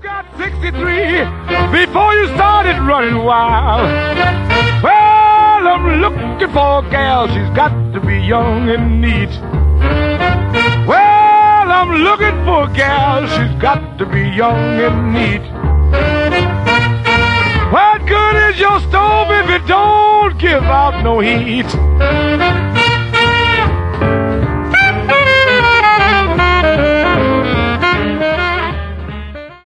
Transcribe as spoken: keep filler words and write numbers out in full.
got sixty-three before you started running wild. Well, I'm looking for a gal, she's got to be young and neat. Well, I'm looking for a gal, she's got to be young and neat. What good is your stove if it don't give out no heat?